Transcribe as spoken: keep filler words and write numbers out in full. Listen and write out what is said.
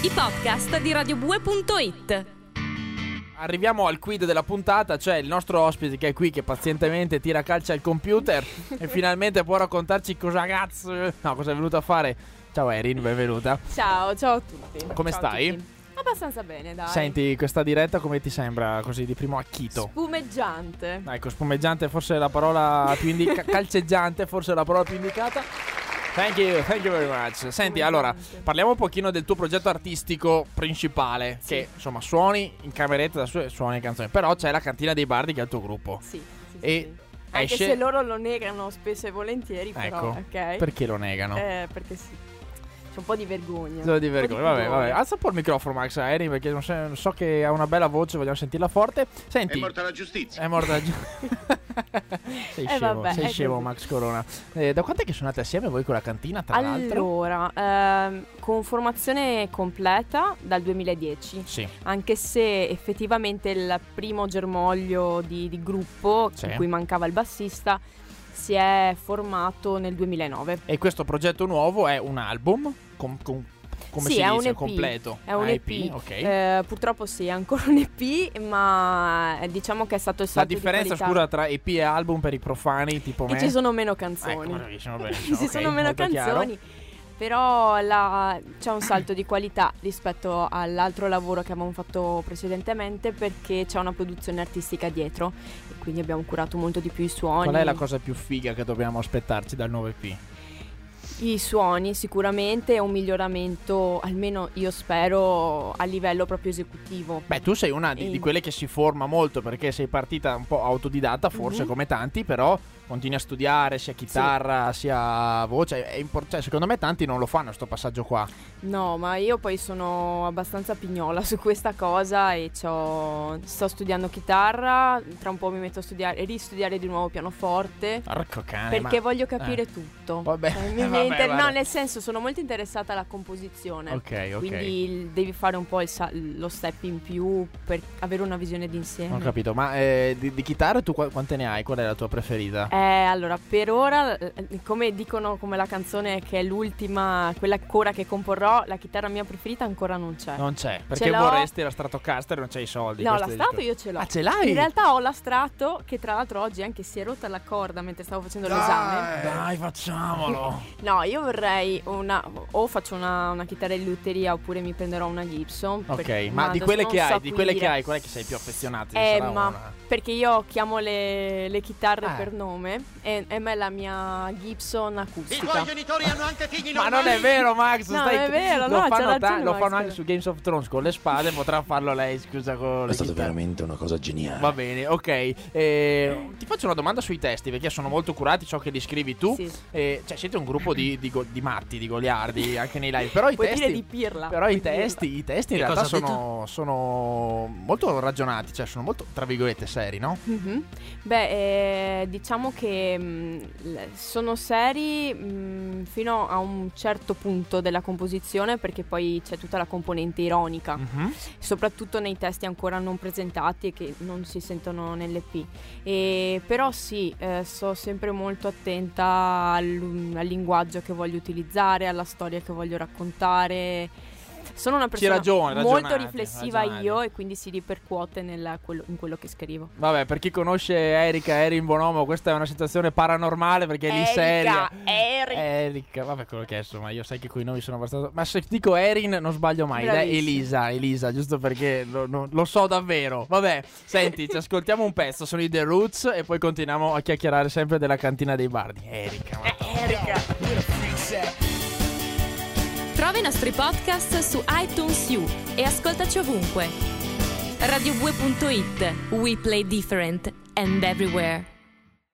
i podcast di radio bue punto it. Arriviamo al quid della puntata, cioè il nostro ospite che è qui, che pazientemente tira calci al computer e finalmente può raccontarci cosa cazzo, no, cosa è venuto a fare. Ciao Erin, benvenuta. Ciao, ciao a tutti. Come Ciao stai? A tutti. Abbastanza bene, dai. Senti, questa diretta come ti sembra così di primo acchito? Spumeggiante. Ecco, spumeggiante forse è la parola più indicata, calceggiante forse è la parola più indicata. Thank you, thank you very much. Senti, allora, parliamo un pochino del tuo progetto artistico principale, sì. Che insomma suoni in cameretta da su- suoni canzoni, però c'è la Cantina dei Bardi che è il tuo gruppo. Sì, sì, e sì. Anche esce... se loro lo negano spesso e volentieri, però, ecco, ok. Perché lo negano? Eh, perché sì. C'è un po' di vergogna. Un po' di vergogna, di vabbè, vabbè. Alza un po' il microfono, Max Aeri, perché non so, so che ha una bella voce, vogliamo sentirla forte. Senti. È morta la giustizia. È morta la giustizia. Sei eh, scemo, vabbè, sei scemo così. Max Corona. Eh, da quanto è che suonate assieme voi con la cantina, tra l'altro? Allora, ehm, con formazione completa dal duemiladieci. Sì. Anche se effettivamente il primo germoglio di, di gruppo, sì. in cui mancava il bassista, si è formato nel duemilanove. E questo progetto nuovo è un album con, con, come sì, si è dice, un E P. completo? È un ah, E P, E P, ok. eh, purtroppo sì, è ancora un E P, ma diciamo che è stato il La salto differenza, di qualità. scusa, tra E P e album per i profani tipo me? E ci sono meno canzoni. Ecco, bravissimo, benissimo. Ci Ok, sono meno molto canzoni. chiaro. Però la, c'è un salto di qualità rispetto all'altro lavoro che avevamo fatto precedentemente, perché c'è una produzione artistica dietro e quindi abbiamo curato molto di più i suoni. Qual è la cosa più figa che dobbiamo aspettarci dal nuovo E P? I suoni sicuramente, è un miglioramento, almeno io spero, a livello proprio esecutivo. Beh, tu sei una di, E... di quelle che si forma molto, perché sei partita un po' autodidatta, forse Mm-hmm. come tanti, però continui a studiare sia chitarra sì. sia voce. È import- cioè, secondo me tanti non lo fanno sto passaggio qua. No, ma io poi sono abbastanza pignola su questa cosa e c'ho, sto studiando chitarra, tra un po' mi metto a studiare e ristudiare di nuovo pianoforte. Porco cane, perché ma... voglio capire eh. tutto. Vabbè, cioè, mi vabbè, mente- vabbè. no, nel senso, sono molto interessata alla composizione. Ok, ok. Quindi il- devi fare un po' il sa- lo step in più per avere una visione d'insieme. Ho capito, ma eh, di, di chitarre tu qu- quante ne hai? Qual è la tua preferita? Eh, allora, per ora, eh, come dicono, come la canzone che è l'ultima, quella ancora che comporrò, la chitarra mia preferita ancora non c'è. Non c'è, perché Ce l'ho. vorresti la Stratocaster e non c'hai i soldi. No, questo l'astrato dico. io ce l'ho. Ah, ce l'hai? In realtà ho l'astrato, che tra l'altro oggi anche si è rotta la corda mentre stavo facendo l'esame. Dai, facciamolo. No, io vorrei una, o faccio una, una chitarra in lutteria oppure mi prenderò una Gibson. Ok, perché- ma di adesso quelle non che hai, so di qui quelle che dire. hai, qual è che sei più affezionato? Eh, Sarà ma una. perché io chiamo le, le chitarre Eh. per nome e, e me è la mia Gibson I acustica. tuoi genitori hanno anche figli Ma normali. non è vero, Max. No, stai... non è vero, lo no, c'ha fanno, ragione, lo Max. fanno anche su Games of Thrones con le spade. Potrà farlo lei, scusa, con È le stato chitarre. veramente una cosa geniale. Va bene, ok. Eh, ti faccio una domanda sui testi, perché sono molto curati, so che li scrivi tu. Sì. Eh, cioè, siete un gruppo di, di, go- di matti, di goliardi, anche nei live. Però i Puoi testi. dire di pirla. Però i puoi testi, i testi in Che realtà cosa ha sono, sono molto ragionati, cioè sono molto, tra virgolette, seri, no? Mhm. Beh, eh, diciamo che mh, l- sono seri mh, fino a un certo punto della composizione, perché poi c'è tutta la componente ironica, Mhm. soprattutto nei testi ancora non presentati e che non si sentono nell'E P. E, però sì, eh, sto sempre molto attenta al, al linguaggio che voglio utilizzare, alla storia che voglio raccontare. Sono una persona ragione, molto ragionate, riflessiva ragionate. io, e quindi si ripercuote nella- quello- in quello che scrivo. Vabbè, per chi conosce Erika, Erin Bonomo, questa è una situazione paranormale perché è lì seria. Erika, Erika, vabbè, quello che è, insomma, io sai che coi nomi sono abbastanza. Ma se dico Erin non sbaglio mai, dai, Bravissimo. Elisa, Elisa, giusto perché lo, lo- lo so davvero. Vabbè, senti, ci ascoltiamo un pezzo, sono i The Roots e poi continuiamo a chiacchierare sempre della Cantina dei Bardi. Erika, ma... Trova i nostri podcast su iTunes U e ascoltaci ovunque. radio bue punto it. We play different and everywhere.